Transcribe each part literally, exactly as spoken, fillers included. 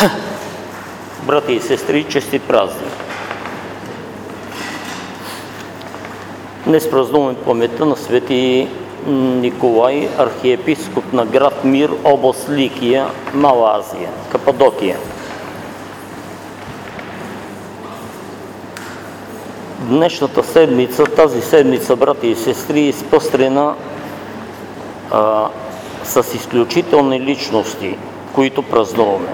Брати и сестри, честит празник! Днес празнуваме паметта на свети Николай, архиепископ на град Мир, област Ликия, Мала Азия, Кападокия. Днешната седмица, тази седмица, брати и сестри, е изпъстрена а, с изключителни личности, които празнуваме.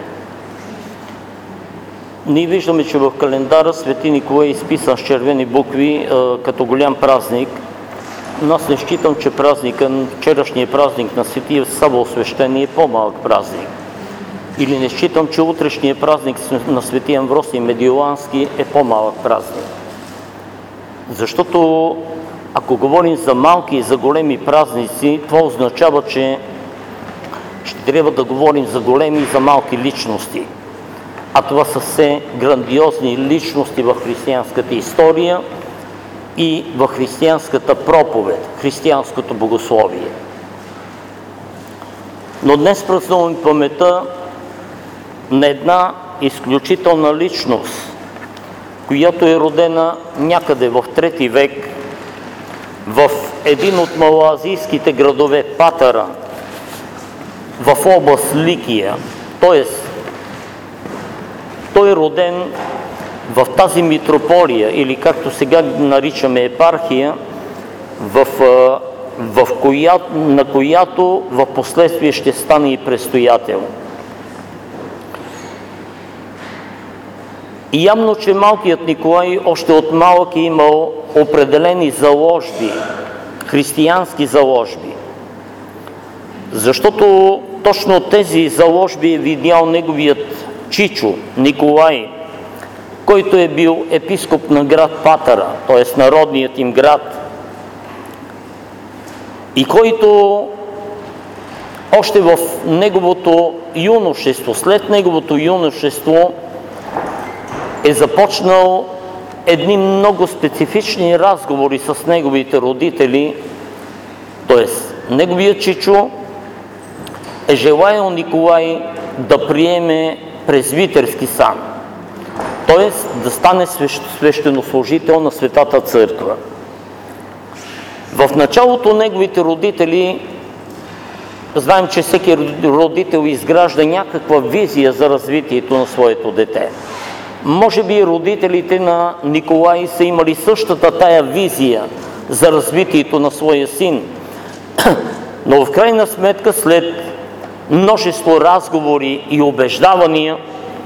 Ние виждаме, че в календара свети Николай е изписан с червени букви а, като голям празник, но аз не считам, че празника, вчерашният празник на светия Сава Освещение е по-малък празник. Или не считам, че утрешният празник на светия Амвросий Медиолански е по-малък празник. Защото ако говорим за малки и за големи празници, това означава, че ще трябва да говорим за големи и за малки личности. А това са все грандиозни личности в християнската история и в християнската проповед, християнското богословие. Но днес празнуваме паметта на една изключителна личност, която е родена някъде в трети век в един от малоазийските градове Патара, в област Ликия. т.е. той е роден в тази митрополия, или както сега наричаме епархия, в, в коя, на която в последствие ще стане и престоятел. И явно, че малкият Николай още от малък е имал определени заложби, християнски заложби. Защото точно тези заложби е видял неговият чичо Николай, който е бил епископ на град Патара, т.е. народният им град, и който още в неговото юношество, след неговото юношество, е започнал едни много специфични разговори с неговите родители, т.е. неговият чичо е желаял Николай да приеме презвитерски сан, т.е. да стане свещенослужител на Светата Църква. В началото неговите родители, знаем, че всеки родител изгражда някаква визия за развитието на своето дете. Може би родителите на Николай са имали същата тая визия за развитието на своя син, но в крайна сметка, след множество разговори и убеждавания,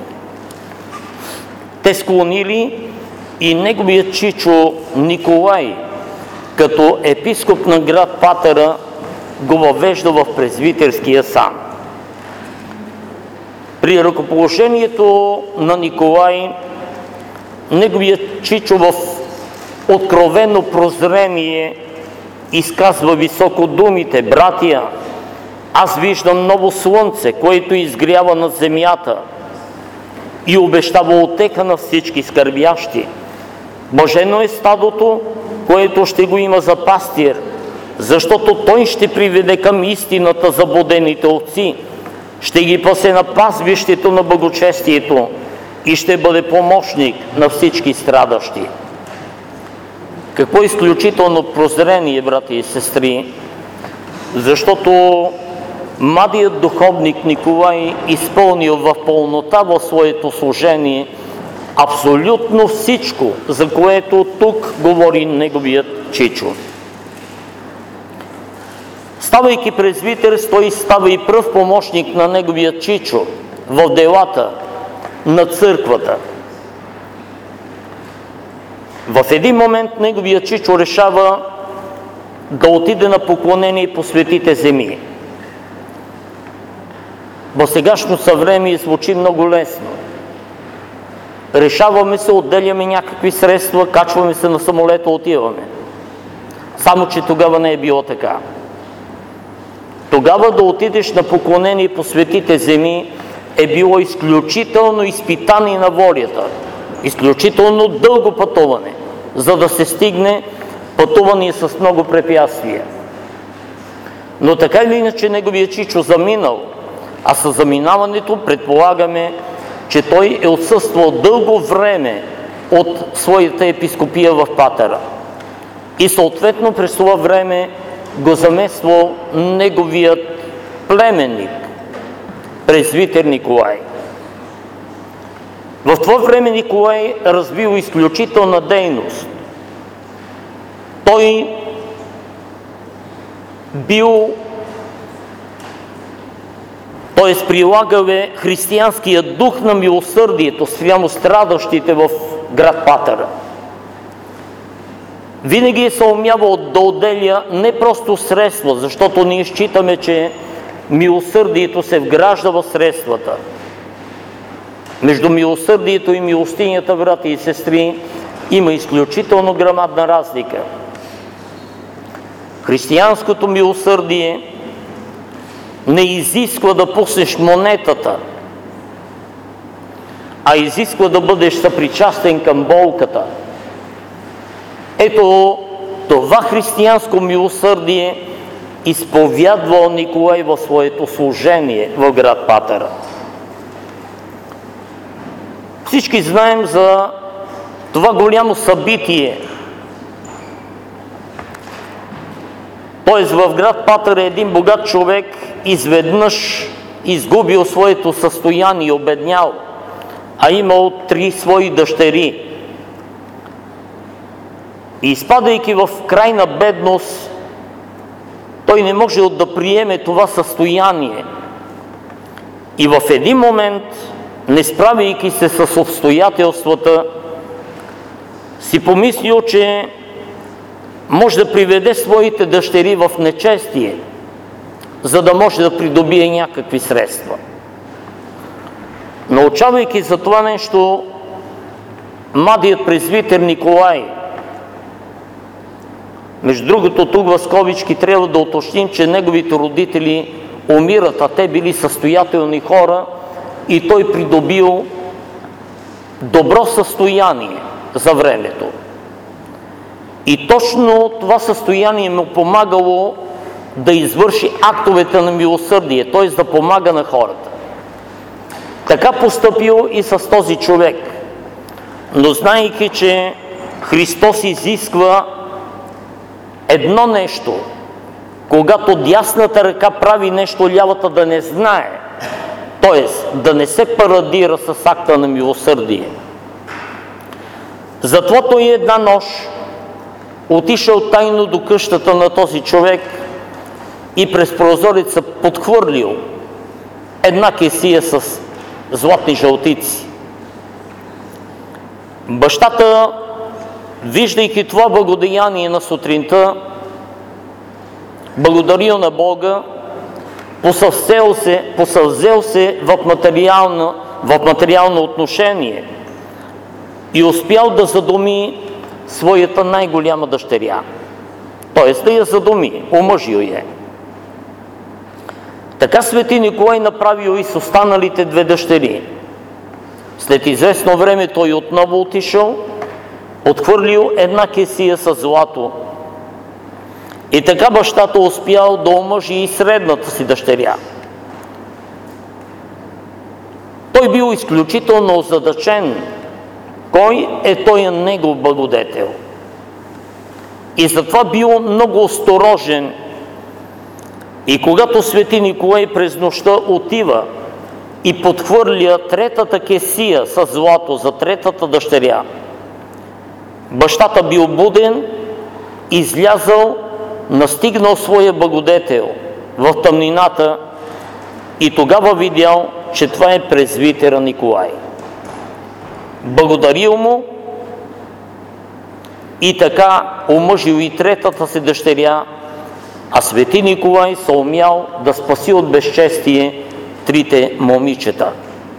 те склонили и неговият чичо Николай, като епископ на град Патара, го въвежда в презвитерския сан. При ръкоположението на Николай, неговият чичо в откровено прозрение изказва високо думите: „Братия, аз виждам ново слънце, което изгрява над земята и обещава утеха на всички скърбящи. Блажено е стадото, което ще го има за пастир, защото той ще приведе към истината заблудените овци, ще ги пасе на пазбището на благочестието и ще бъде помощник на всички страдащи“. Какво изключително прозрение, брати и сестри, защото младият духовник Николай изпълнил в пълнота в своето служение абсолютно всичко, за което тук говори неговият чичо. Ставайки презвитер, той става и пръв помощник на неговия чичо в делата на църквата. В един момент неговия чичо решава да отиде на поклонение по светите земи. В сегашно съвремие звучи много лесно. Решаваме се, отделяме някакви средства, качваме се на самолета, отиваме. Само че тогава не е било така. Тогава да отидеш на поклонение по светите земи е било изключително изпитание на волята, изключително дълго пътуване, за да се стигне, пътуване с много препятствия. Но така или иначе неговия чичо заминал, а със заминаването предполагаме че той е отсъствал дълго време от своята епископия в Патара. И съответно през това време го замествал неговият племенник, презвитер Николай. В това време Николай развил изключителна дейност. Той бил, т.е. прилагал е християнския дух на милосърдието спрямо страдащите в град Патара. Винаги е съумявал да отделя не просто средства, защото ние считаме, че милосърдието се вгражда в средствата. Между милосърдието и милостинята, брати и сестри, има изключително грамадна разлика. Християнското милосърдие не изисква да пуснеш монетата, а изисква да бъдеш съпричастен към болката. Ето това християнско милосърдие изповядвал Николай в своето служение в град Патара. Всички знаем за това голямо събитие. Т.е. в град Патара един богат човек изведнъж изгубил своето състояние и обеднял, а имал три свои дъщери. И изпадайки в крайна бедност, той не можел да приеме това състояние. И в един момент, не справяйки се с обстоятелствата, си помислил, че може да приведе своите дъщери в нечестие, за да може да придобие някакви средства. Научавайки за това нещо, младият презвитер Николай, между другото, тук в скобички трябва да уточним, че неговите родители умират, а те били състоятелни хора и той придобил добро състояние за времето. И точно това състояние му помагало да извърши актовете на милосърдие, т.е. да помага на хората. Така постъпил и с този човек. Но знаейки, че Христос изисква едно нещо, когато дясната ръка прави нещо, лявата да не знае, т.е. да не се парадира с акта на милосърдие. Затова той една нощ отишъл тайно до къщата на този човек и през прозореца подхвърлил една кесия с златни жълтици. Бащата, виждайки това благодеяние на сутринта, благодарил на Бога, посъвзел се, посъвзел се в материално, в материално отношение и успял да задуми своята най-голяма дъщеря. Т.е. да я задуми, омъжил я. Така свети Николай направил и с останалите две дъщери. След известно време той отново отишъл, отхвърлил една кесия с злато. И така бащата успял да омъжи и средната си дъщеря. Той бил изключително озадачен. Кой е той негов благодетел? И затова бил много осторожен. И когато свети Николай през нощта отива и подхвърля третата кесия с злато за третата дъщеря, бащата бил буден, излязъл, настигнал своя благодетел в тъмнината и тогава видял, че това е презвитера Николай. Благодарил му и така омъжил и третата си дъщеря, а свети Николай се умял да спаси от безчестие трите момичета.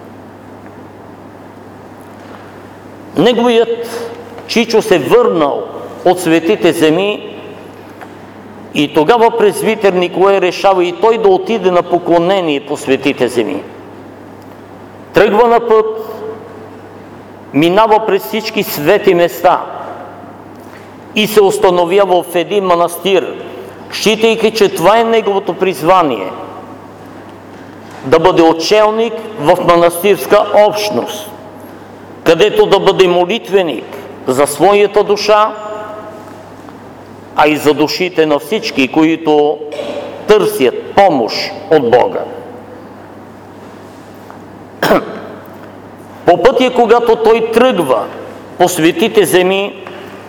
Неговият чичо се върнал от светите земи и тогава презвитер Николай решава и той да отиде на поклонение по светите земи. Тръгва на път, минава през всички свети места и се установява в един манастир, считайки, че това е неговото призвание. да бъде отшелник в манастирска общност, където да бъде молитвеник за своята душа, а и за душите на всички, които търсят помощ от Бога. По пътя, когато той тръгва по светите земи,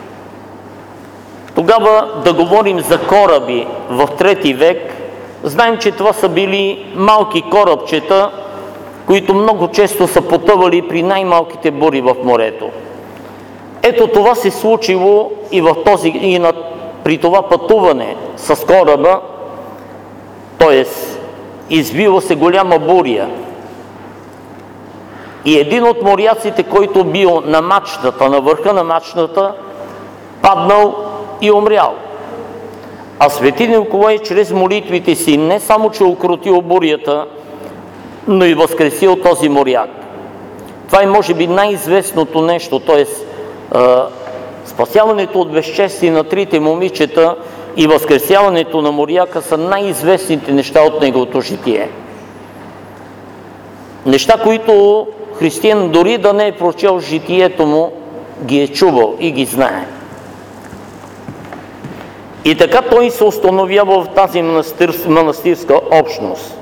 тогава да говорим за кораби в трети век, знаем, че това са били малки корабчета, които много често са потъвали при най-малките бури в морето. Ето това се случило и, в този, и на, при това пътуване с кораба, т.е. извила се голяма буря. И един от моряците, който бил на мачтата, на върха на мачтата, паднал и умрял. А свети Николай чрез молитвите си не само че укротил бурята, но и възкресил този моряк. Това е може би най-известното нещо, т.е. спасяването от безчестие на трите момичета и възкресяването на моряка са най-известните неща от неговото житие. Неща, които християн дори да не е прочел житието му, ги е чувал и ги знае. И така той се установява в тази манастир, манастирска общност.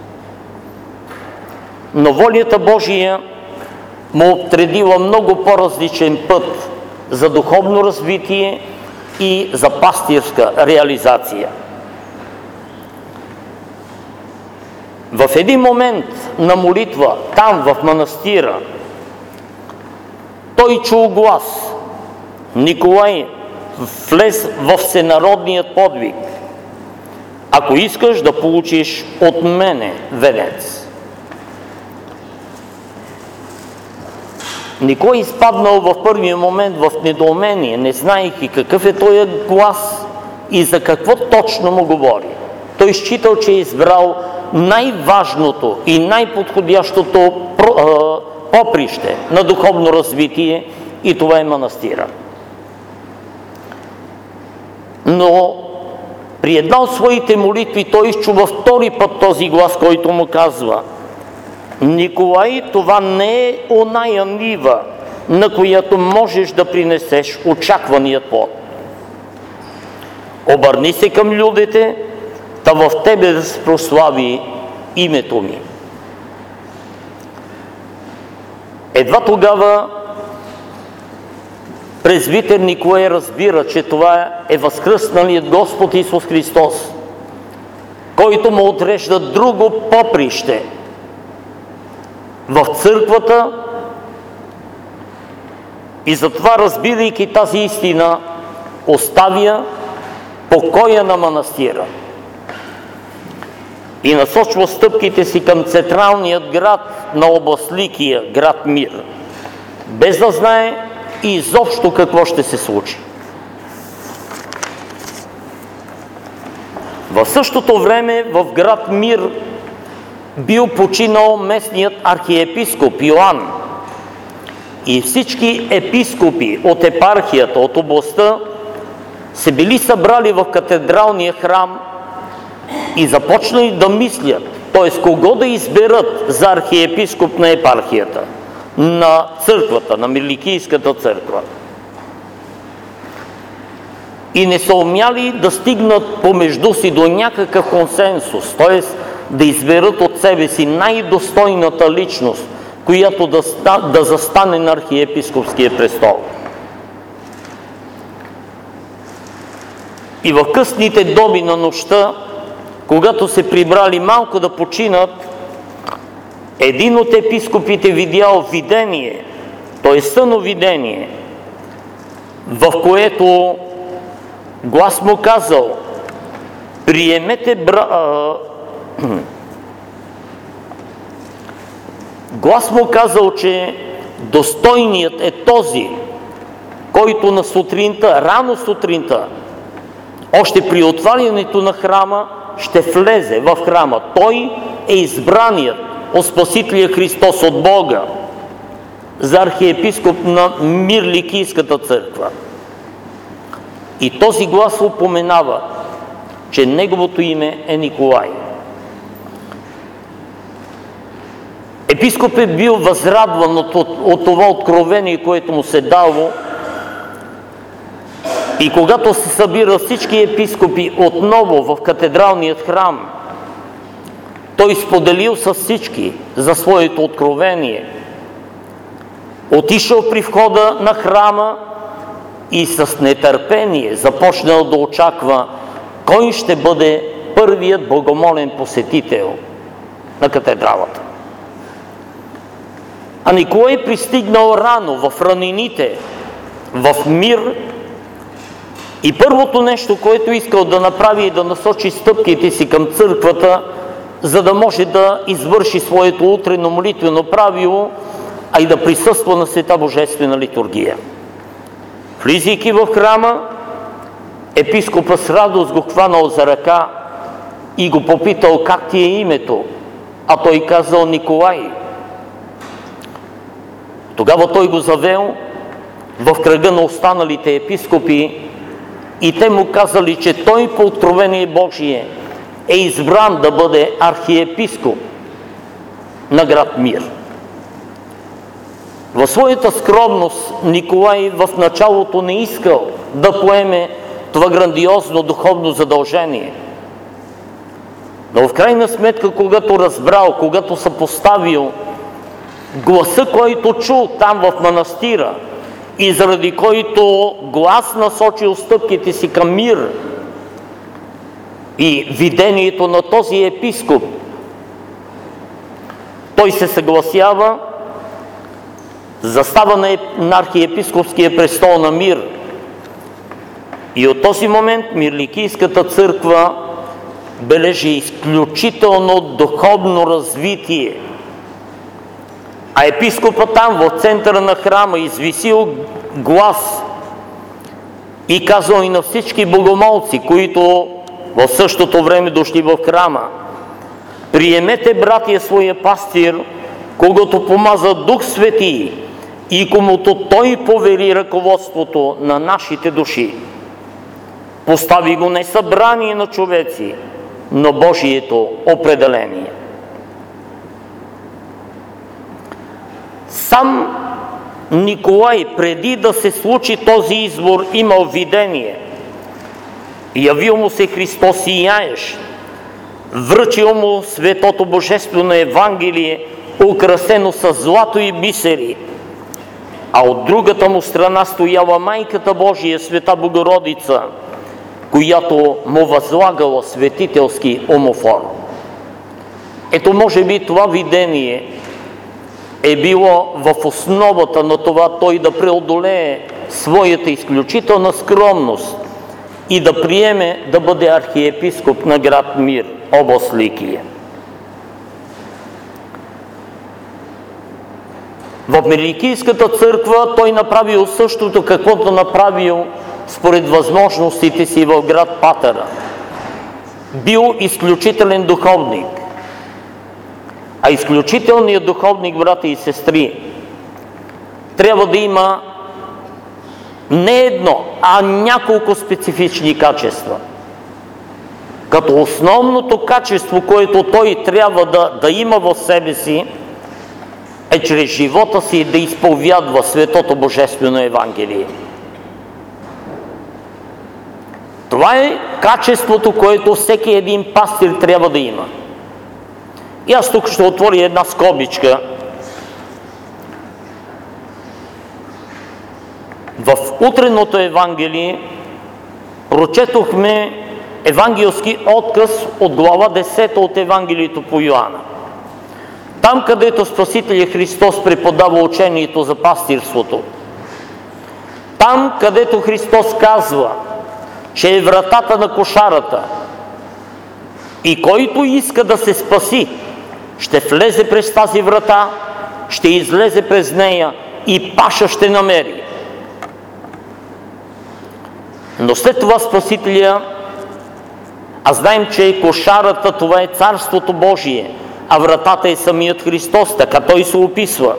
Но волята Божия му отредила много по-различен път за духовно развитие и за пастирска реализация. В един момент на молитва, там в манастира, той чул глас: Николай, влез в всенародният подвиг, ако искаш да получиш от мене венец. Никой изпаднал в първия момент в недоумение, не знаейки какъв е този глас и за какво точно му говори. Той считал, че е избрал най-важното и най-подходящото поприще на духовно развитие и това е манастира. Но при една от своите молитви той изчува втори път този глас, който му казва: Николай, това не е оная нива, на която можеш да принесеш очакваният плод. Обърни се към людите, та в тебе да се прослави името ми. Едва тогава презвитер Николай разбира, че това е възкръсналият Господ Исус Христос, който му отрежда друго поприще в църквата, и затова, разбирайки тази истина, оставя покоя на манастира и насочва стъпките си към централният град на област Ликия, град Мир, без да знае и изобщо какво ще се случи. В същото време в град Мир бил починал местният архиепископ Йоан и всички епископи от епархията, от областта, се били събрали в катедралния храм и започнали да мислят, т.е. кого да изберат за архиепископ на епархията, на църквата, на Миликийската църква. И не са умяли да стигнат помежду си до някакъв консенсус, т.е. да изберат от себе си най-достойната личност, която да, да застане на архиепископския престол. И в късните доби на нощта, когато се прибрали малко да починат, един от епископите видял видение, т.е. съновидение, в което глас му казал: приемете бра... глас му казал, че достойният е този, който на сутринта, рано сутринта, още при отварянето на храма, ще влезе в храма. Той е избраният от Спасителя Христос от Бога за архиепископ на Мирликийската църква. И този глас упоменава, че неговото име е Николай. Епископ е бил възрадван от, от, от това откровение, което му се дало, и когато се събира всички епископи отново в катедралният храм, той споделил с всички за своето откровение. Отишъл при входа на храма и с нетърпение започнал да очаква кой ще бъде първият богомолен посетител на катедралата. А Николай пристигнал рано в ранините, в мир, и първото нещо, което искал да направи, е да насочи стъпките си към църквата, за да може да извърши своето утренно молитвено правило, а и да присъства на света божествена литургия. Влизайки в храма, епископът с радост го хванал за ръка и го попитал как ти е името, а той казал Николай. Тогава той го завел в кръга на останалите епископи и те му казали, че той по откровение Божие е избран да бъде архиепископ на град Мир. В своята скромност Николай в началото не искал да поеме това грандиозно духовно задължение. Но в крайна сметка, когато разбрал, когато съпоставил гласа, който чул там в манастира и заради който глас насочил стъпките си към Мир, и видението на този епископ, той се съгласява, застава на архиепископския престол на Мир. И от този момент Мирликийската църква бележи изключително духовно развитие. А епископът там в центъра на храма извисил глас и казал и на всички богомолци, които в същото време дошли в храма: приемете, братия, своя пастир, когато помаза Дух Свети и комуто той повери ръководството на нашите души. Постави го не събрание на човеци, но Божието определение. Сам Николай, преди да се случи този избор, имал видение. Явил му се Христос сияещ, връчил му светото божествено Евангелие, украсено с злато и бисери, а от другата му страна стояла Майката Божия, Света Богородица, която му възлагала светителски омофор. Ето, може би това видение е било в основата на това той да преодолее своята изключителна скромност и да приеме да бъде архиепископ на град Мир, област Ликия. В Мирликийската църква той направил същото, каквото направил според възможностите си в град Патара. Бил изключителен духовник. А изключителният духовник, брата и сестри, трябва да има не едно, а няколко специфични качества. Като основното качество, което той трябва да, да има в себе си, е чрез живота си да изповядва светото божествено Евангелие. Това е качеството, което всеки един пастир трябва да има. И аз тук ще отворя една скобичка. В утреното Евангелие прочетохме евангелски отказ от глава десета от Евангелието по Йоанна. Там, където Спасителя Христос преподава учението за пастирството. Там, където Христос казва, че е вратата на кошарата и който иска да се спаси, ще влезе през тази врата, ще излезе през нея и паша ще намери. Но след това Спасителя, а знаем, че кошарата това е Царството Божие, а вратата е самият Христос, така той се описва.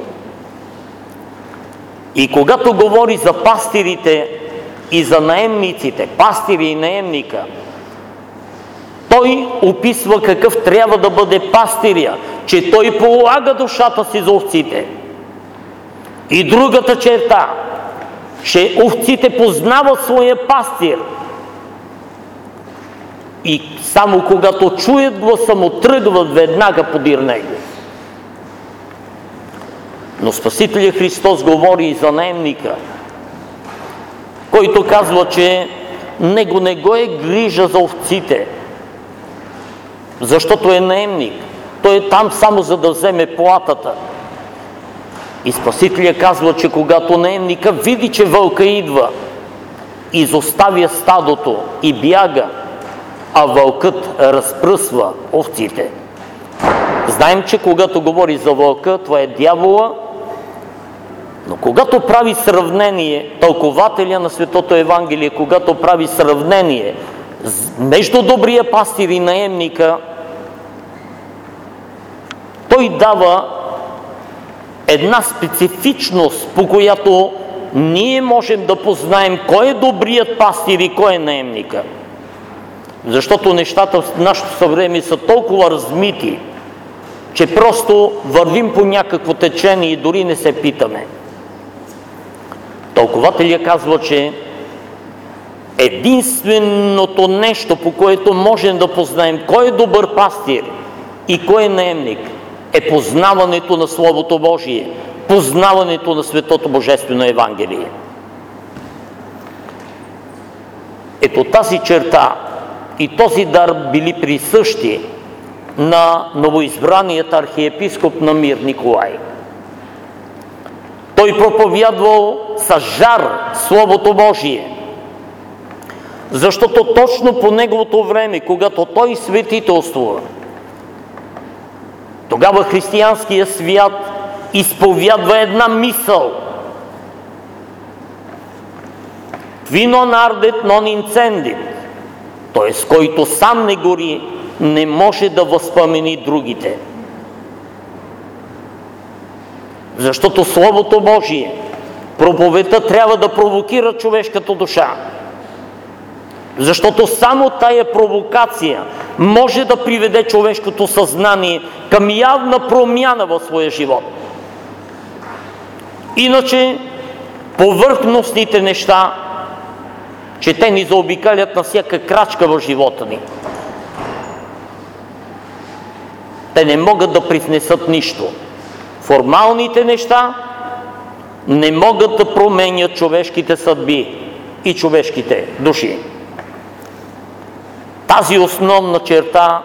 И когато говори за пастирите и за наемниците, пастири и наемника, той описва какъв трябва да бъде пастиря, че той полага душата си за овците. И другата черта, че овците познават своя пастир. И само когато чуят гласа му, тръгват веднага подир него. Но Спасителя Христос говори и за наемника, който казва, че него не го е грижа за овците, защото е наемник. Той е там само за да вземе платата. И Спасителя казва, че когато наемника види, че вълка идва, изоставя стадото и бяга, а вълкът разпръсва овците. Знаем, че когато говори за вълка, това е дявола, но когато прави сравнение, тълкователя на Светото Евангелие, когато прави сравнение между добрия пастир и наемника, той дава една специфичност, по която ние можем да познаем кой е добрият пастир и кой е наемника. Защото нещата в нашето съвремие са толкова размити, че просто вървим по някакво течение и дори не се питаме. Тълкователят казва, че единственото нещо, по което можем да познаем кой е добър пастир и кой е наемник, е познаването на Словото Божие, познаването на Светото Божествено Евангелие. Ето тази черта и този дар били присъщи на новоизбраният архиепископ на Мир Николай. Той проповядвал с жар Словото Божие, защото точно по неговото време, когато той светителствува, тогава християнският свят изповядва една мисъл. Qui non ardet, non incendit. Т.е. който сам не гори, не може да възпламени другите. Защото Словото Божие, проповедта трябва да провокира човешката душа. Защото само тая провокация може да приведе човешкото съзнание към явна промяна в своя живот. Иначе повърхностните неща, че те ни заобикалят на всяка крачка в живота ни, те не могат да привнесат нищо. Формалните неща не могат да променят човешките съдби и човешките души. Тази основна черта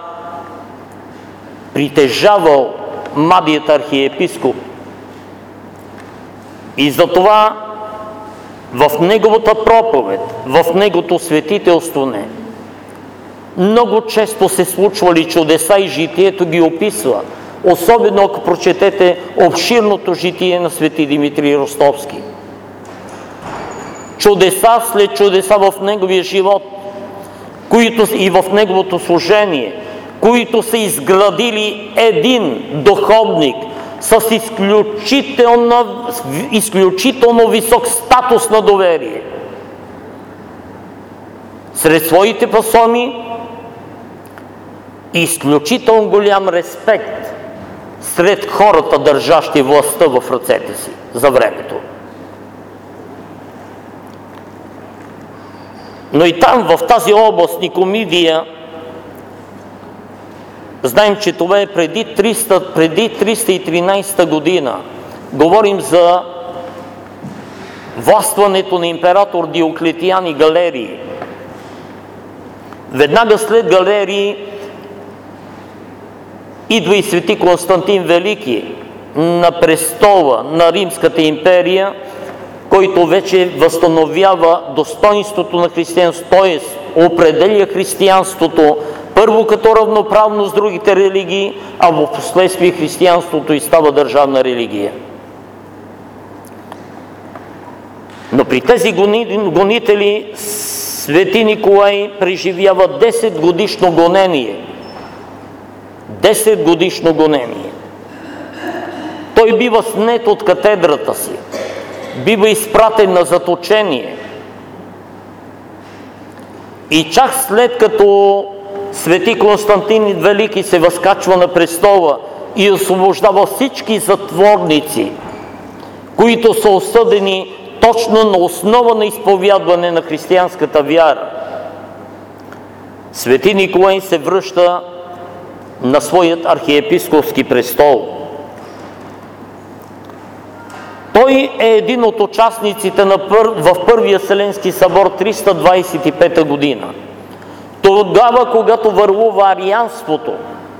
притежавал младият архиепископ и затова в неговата проповед, в неговото светителстване много често се случвали чудеса и житието ги описва, особено ако прочетете обширното житие на свети Димитрий Ростовски. Чудеса след чудеса в неговия живот, които и в неговото служение, които са изградили един духовник с изключително, изключително висок статус на доверие. Сред своите пасони изключително голям респект сред хората, държащи властта в ръцете си за времето. Но и там, в тази област, Никомидия, знаем, че това е преди, триста, преди триста и тринадесета година. Говорим за властването на император Диоклетиан и Галерий. Веднага след Галерий идва и свети Константин Велики на престола на Римската империя, който вече възстановява достоинството на християнството, т.е. определя християнството първо като равноправно с другите религии, а в последствие християнството и става държавна религия. Но при тези гонители свети Николай преживява десет годишно гонение. десет годишно гонение. Той бива снет от катедрата си, бива изпратен на заточение. И чак след като свети Константин Велики се възкачва на престола и освобождава всички затворници, които са осъдени точно на основа на изповядване на християнската вяра. Свети Николай се връща на своят архиепископски престол. Той е един от участниците на пър... в Първия Вселенски събор триста двадесет и пета година. Тогава, когато върлува арианството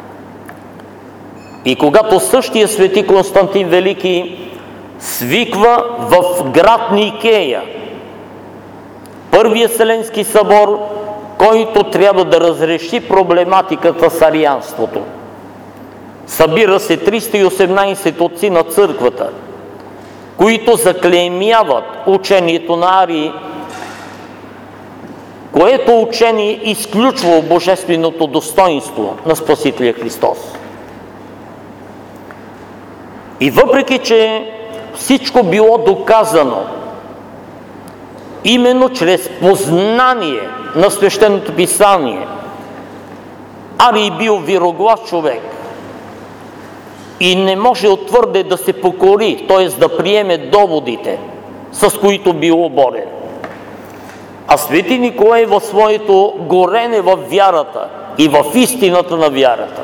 и когато същия свети Константин Велики свиква в град Никея Първия Вселенски събор, който трябва да разреши проблематиката с арианството. Събира се триста и осемнадесет отци на църквата, които заклеймяват учението на Арии, което учение изключва божественото достоинство на Спасителя Христос. И въпреки, че всичко било доказано именно чрез познание на Свещеното писание, Арий бил вироглав човек и не може твърде да се покори, т.е. да приеме доводите, с които бил оборен. А свети Николай в своето горене в вярата и в истината на вярата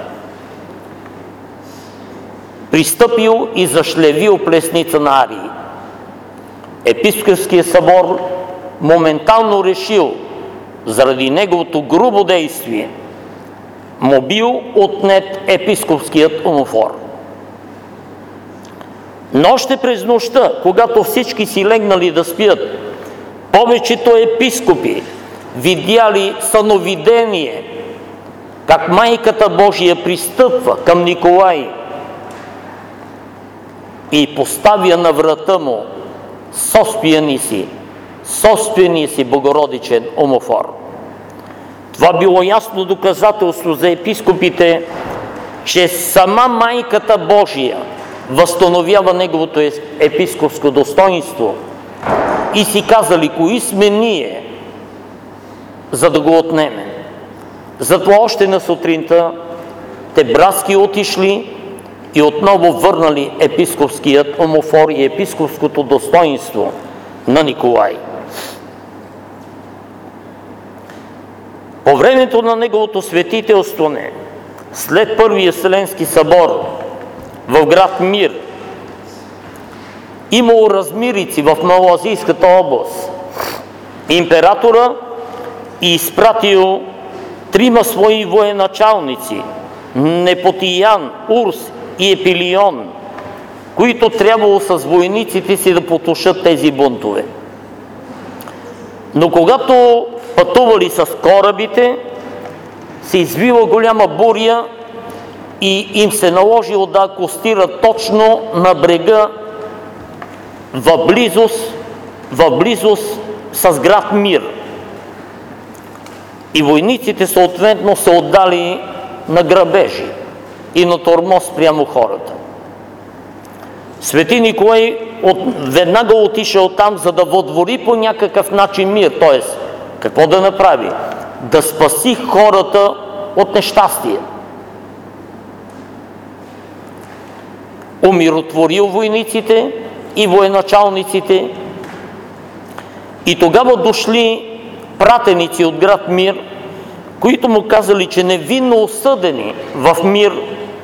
пристъпил и зашлевил плесница на Арии. Епископският събор моментално решил, заради неговото грубо действие, му бил отнет епископският омофор. Но още през нощта, когато всички си легнали да спят, повечето епископи видяли съновидение, как Майката Божия пристъпва към Николай и поставя на врата му собствения си, собствения си богородичен омофор. Това било ясно доказателство за епископите, че сама Майката Божия възстановява неговото епископско достоинство и си казали, кои сме ние, за да го отнемем. Затова още на сутринта те братски отишли и отново върнали епископският омофор и епископското достоинство на Николай. По времето на неговото светителстване, след Първия Вселенски събор в град Мир, имало размирици в Малоазийската област. Императора изпратил трима свои военачалници – Непотиян, Урс и Епилион, които трябвало с войниците си да потушат тези бунтове. Но когато пътували с корабите, се извила голяма буря и им се наложило да акостират точно на брега в близост, в близост с град Мир. И войниците съответно се отдали на грабежи и на тормоз прямо хората. Свети Николай от, веднага отишъл там, за да въдвори по някакъв начин мир, т.е. какво да направи? Да спаси хората от нещастие. Умиротворил войниците и военачалниците и тогава дошли пратеници от град Мир, които му казали, че невинно осъдени в Мир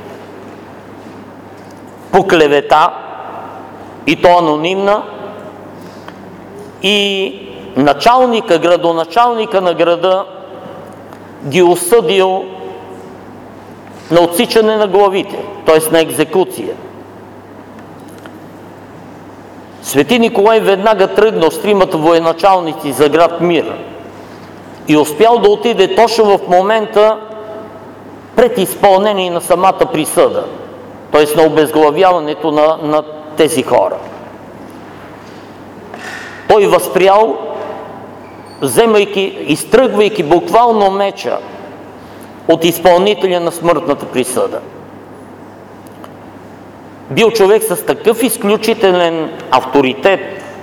по клевета, и то анонимна, и началника, градоначалника на града ги осъдил на отсичане на главите, т.е. на екзекуция. Свети Николай веднага тръгнал с тримата военачалници за град Мир и успял да отиде точно в момента пред изпълнение на самата присъда, т.е. на обезглавяването на, на тези хора. Той възпрял, вземайки, изтръгвайки буквално меча от изпълнителя на смъртната присъда. Бил човек с такъв изключителен авторитет,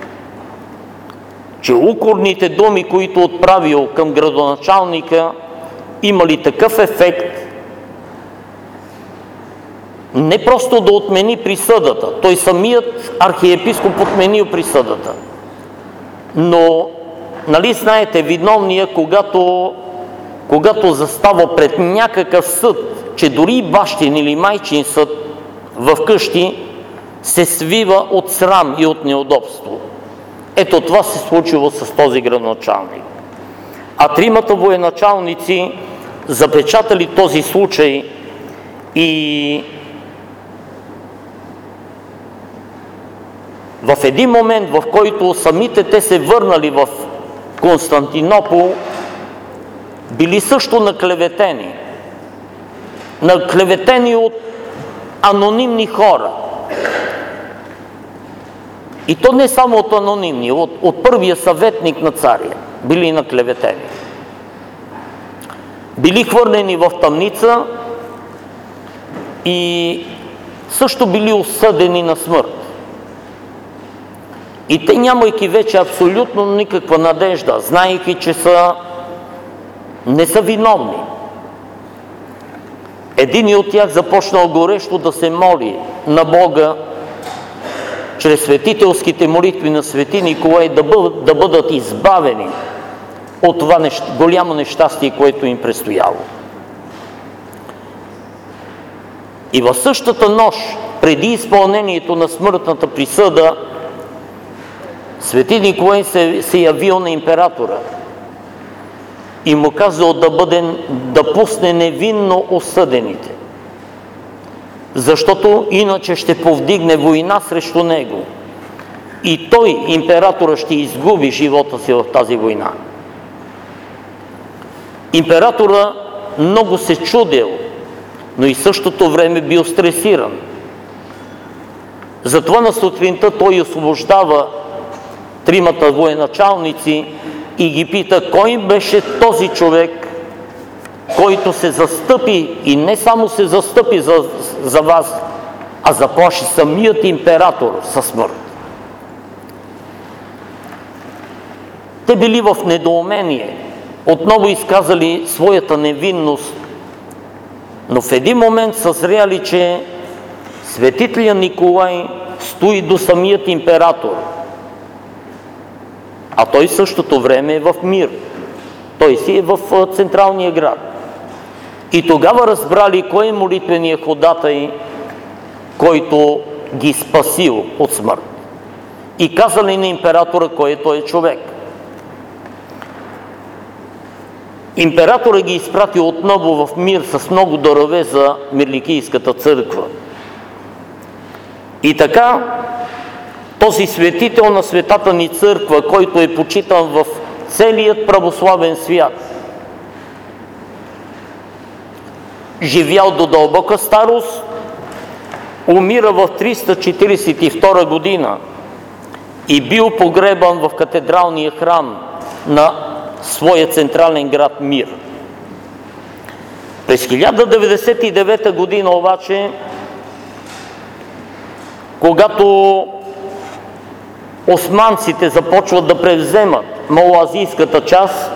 че укорните думи, които отправил към градоначалника, имали такъв ефект не просто да отмени присъдата, той самият архиепископ отменил присъдата, но, нали знаете, виновния, когато, когато застава пред някакъв съд, че дори бащин или майчин съд в къщи, се свива от срам и от неудобство. Ето това се случило с този градоначалник. А тримата военачалници запечатали този случай и в един момент, в който самите те се върнали в Константинопол, били също наклеветени. Наклеветени от анонимни хора. И то не само от анонимни, от, от първия съветник на царя били наклеветени. Били хвърлени в тъмница и също били осъдени на смърт. И те, нямайки вече абсолютно никаква надежда, знаейки, че са, не са виновни. Един от тях започнал горещо да се моли на Бога чрез светителските молитви на свети Николай да бъдат, да бъдат избавени от това нещ... голямо нещастие, което им предстояло. И в същата нощ, преди изпълнението на смъртната присъда, свети Николай се, се явил на императора и му казал да, бъде, да пусне невинно осъдените, защото иначе ще повдигне война срещу него и той, императора, ще изгуби живота си в тази война. Императора много се чудел, но и същото време бил стресиран. Затова на сутринта той освобождава тримата военачалници и ги пита, кой беше този човек, който се застъпи и не само се застъпи за, за вас, а заплаши самият император със смърт. Те били в недоумение, отново изказали своята невинност, но в един момент съзряли, че светителя Николай стои до самият император, а той в същото време е в мир. Той си е в централния град. И тогава разбрали кой е молитвеният ходатай, който ги спасил от смърт. И казали на императора кой е той човек. Императора ги изпрати отново в мир с много дарове за Мирликийската църква. И така, този светител на светата ни църква, който е почитан в целият православен свят, живял до дълбока старост, умира в триста четиридесет и втора година и бил погребан в катедралния храм на своя централен град Мир. През хиляда деветдесет и девета година обаче, когато османците започват да превземат малоазийската част,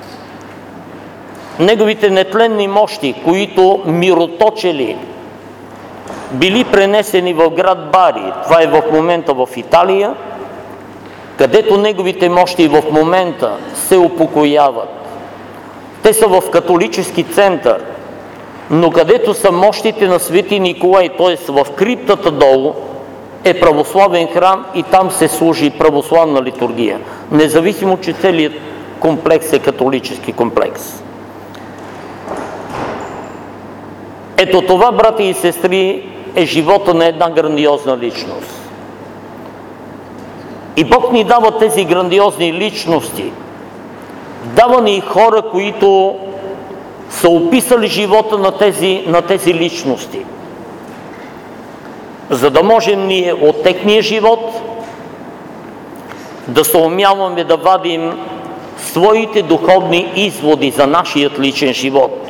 неговите нетленни мощи, които мироточели, били пренесени в град Бари, това е в момента в Италия, където неговите мощи в момента се упокояват. Те са в католически център, но където са мощите на свети Николай, т.е. в криптата долу, е православен храм и там се служи православна литургия, независимо, че целият комплекс е католически комплекс. Ето това, брати и сестри, е живота на една грандиозна личност. И Бог ни дава тези грандиозни личности. Дава ни хора, които са описали живота на тези, на тези личности. За да можем ние от техния живот да се умяваме да вадим своите духовни изводи за нашият личен живот.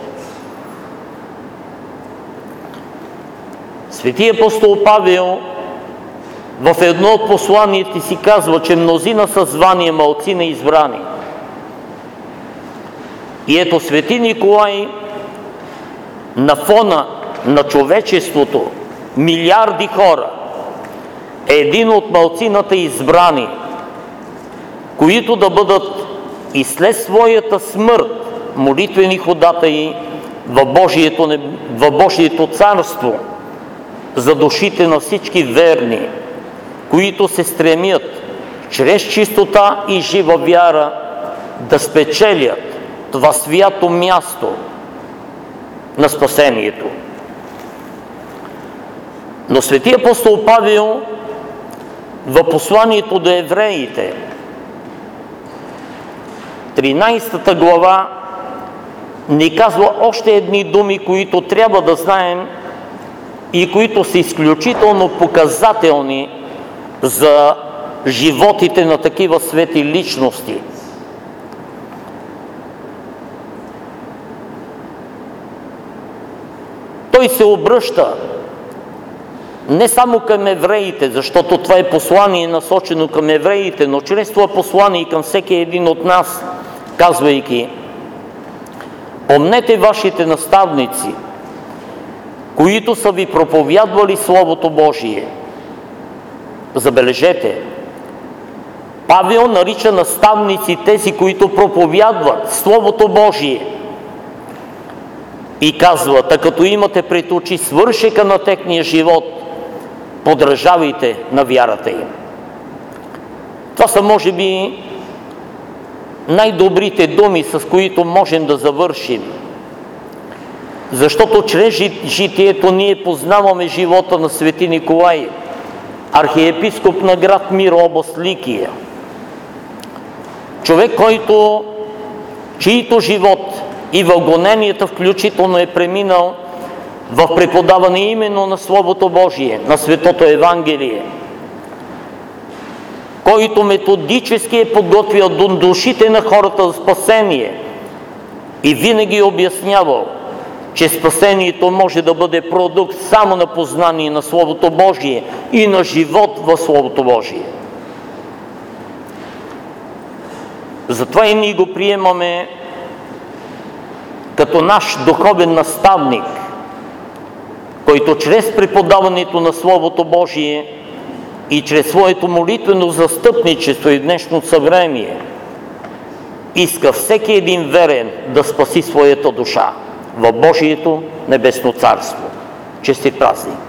Свети апостол Павел в едно от посланията си казва, че мнозина са звания, малцина избрани. И ето свети Николай на фона на човечеството милиарди хора е един от малцината избрани, които да бъдат и след своята смърт молитвени ходатаи в Божието, в Божието царство за душите на всички верни, които се стремят чрез чистота и жива вяра да спечелят това свято място на спасението. Но свети апостол Павел в посланието до евреите, тринайсета глава, ни казва още едни думи, които трябва да знаем и които са изключително показателни за животите на такива свети личности. Той се обръща не само към евреите, защото това е послание насочено към евреите, но чрез това послание и към всеки един от нас, казвайки: помнете вашите наставници, които са ви проповядвали Словото Божие. Забележете, Павел нарича наставници тези, които проповядват Словото Божие. И казва: тъй като имате пред очи свършека на техния живот, подражавайте на вярата им. Това са, може би, най-добрите думи, с които можем да завършим. Защото чрез житието ние познаваме живота на свети Николай, архиепископ на град Мир, област Ликия. Човек, който, чието живот и в гоненията включително е преминал в преподаване именно на Словото Божие, на Светото Евангелие, който методически е подготвил душите на хората за спасение и винаги е обяснявал, че спасението може да бъде продукт само на познание на Словото Божие и на живот в Словото Божие. Затова и ние го приемаме като наш духовен наставник, който чрез преподаването на Словото Божие и чрез своето молитвено застъпничество и в днешното съвремие иска всеки един верен да спаси своята душа в Божието небесно царство. Честит празник!